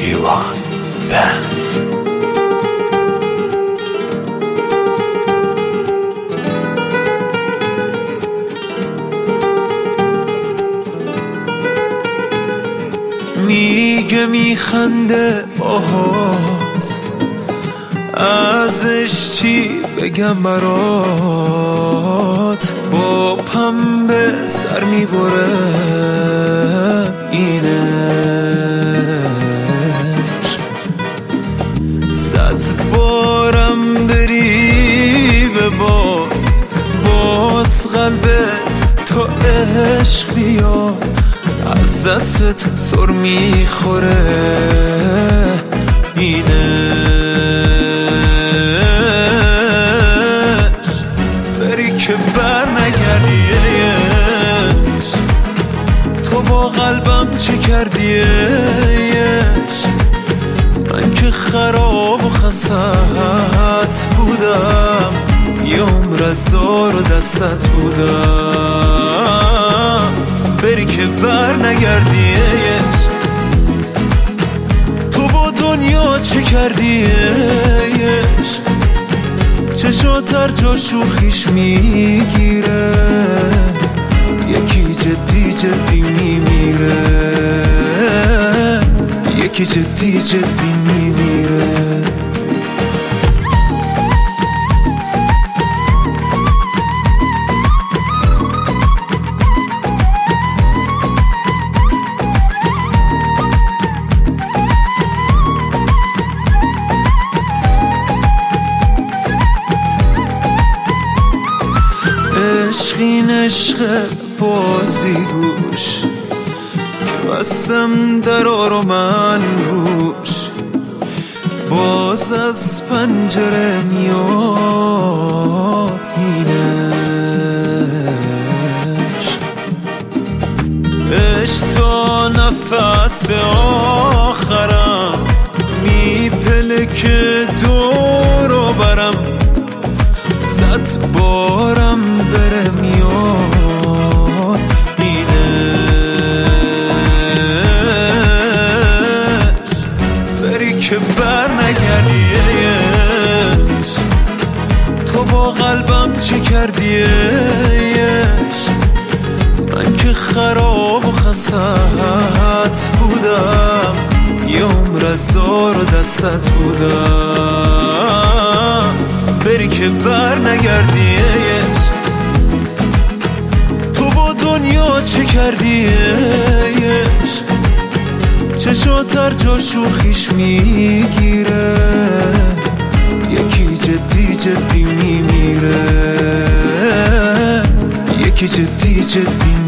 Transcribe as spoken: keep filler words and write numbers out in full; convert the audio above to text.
ایوان بند. میگه میخنده باهات، ازش چی بگم برات؟ با پنبه سر میبره اینش، صد بارم بری به باد باز قلبت تا عشق بیاد، از دستت سر میخوره اینش. بری که بر نگردیش، تو با قلبم چه کردیش؟ من که خراب و خستت بودم، یه عمر از دار و دستت بودم. بری که بر نگردیش، تو با دنیا چه کردیش؟ چشات هر جا شوخیش میگیره، یکی جدی جدی میمیره، یکی جدی جدی میمیره. عشقین عشق بازی گوش که بستم درا رو من روش، باز از پنجره میاد اینش. عشق تا نفس آخرم میپلکه دور و برم، صد بارم بره میاد اینش. بری که بر نگردیش، تو با قلبم چه کردیش؟ من که خراب و خستت بودم، یه عمر از دار و دستت بودم. بری که بر نگردیش، تو با دنیا چه کردیش؟ چشات هر جا شوخیش میگیره، یکی جدی جدی میمیره، یکی جدی جدی